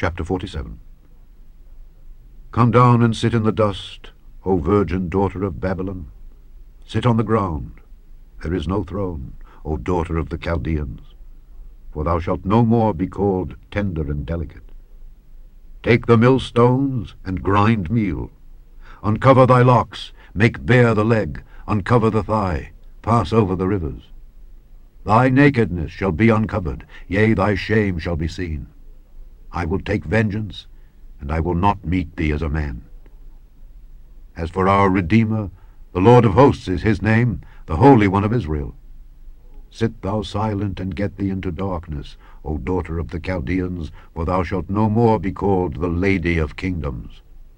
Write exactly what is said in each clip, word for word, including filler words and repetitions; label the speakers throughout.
Speaker 1: Chapter forty-seven. Come down and sit in the dust, O virgin daughter of Babylon. Sit on the ground. There is no throne, O daughter of the Chaldeans. For thou shalt no more be called tender and delicate. Take the millstones and grind meal. Uncover thy locks, make bare the leg, uncover the thigh, pass over the rivers. Thy nakedness shall be uncovered, yea, thy shame shall be seen. I will take vengeance, and I will not meet thee as a man. As for our Redeemer, the Lord of hosts is his name, the Holy One of Israel. Sit thou silent and get thee into darkness, O daughter of the Chaldeans, for thou shalt no more be called the Lady of Kingdoms.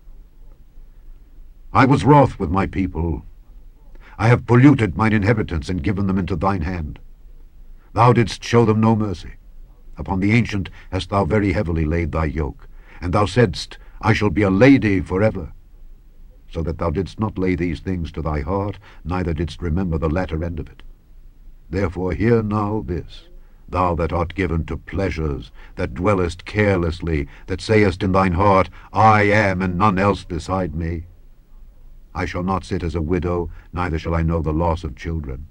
Speaker 1: I was wroth with my people. I have polluted mine inheritance and given them into thine hand. Thou didst show them no mercy. Upon the ancient hast thou very heavily laid thy yoke, and thou saidst, I shall be a lady forever. So that thou didst not lay these things to thy heart, neither didst remember the latter end of it. Therefore hear now this, thou that art given to pleasures, that dwellest carelessly, that sayest in thine heart, I am, and none else beside me. I shall not sit as a widow, neither shall I know the loss of children.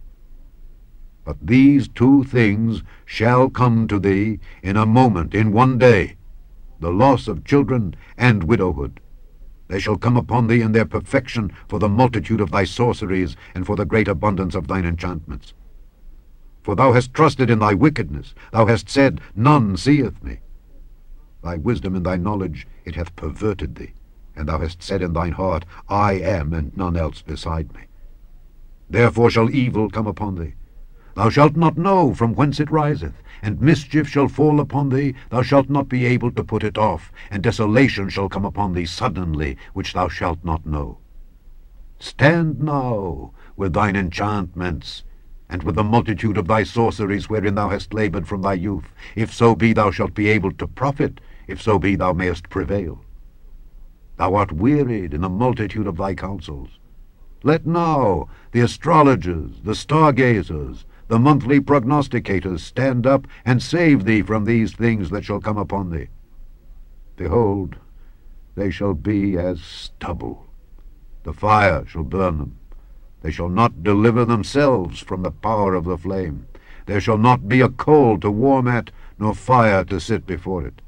Speaker 1: But these two things shall come to thee in a moment, in one day, the loss of children and widowhood. They shall come upon thee in their perfection for the multitude of thy sorceries and for the great abundance of thine enchantments. For thou hast trusted in thy wickedness, thou hast said, None seeth me. Thy wisdom and thy knowledge, it hath perverted thee, and thou hast said in thine heart, I am, and none else beside me. Therefore shall evil come upon thee. Thou shalt not know from whence it riseth, and mischief shall fall upon thee, thou shalt not be able to put it off, and desolation shall come upon thee suddenly, which thou shalt not know. Stand now with thine enchantments, and with the multitude of thy sorceries wherein thou hast laboured from thy youth, if so be thou shalt be able to profit, if so be thou mayest prevail. Thou art wearied in the multitude of thy counsels. Let now the astrologers, the stargazers, the monthly prognosticators stand up and save thee from these things that shall come upon thee. Behold, they shall be as stubble. The fire shall burn them. They shall not deliver themselves from the power of the flame. There shall not be a coal to warm at, nor fire to sit before it.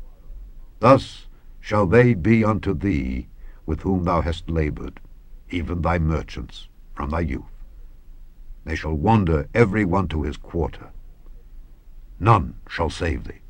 Speaker 1: Thus shall they be unto thee with whom thou hast laboured, even thy merchants from thy youth. They shall wander every one to his quarter. None shall save thee.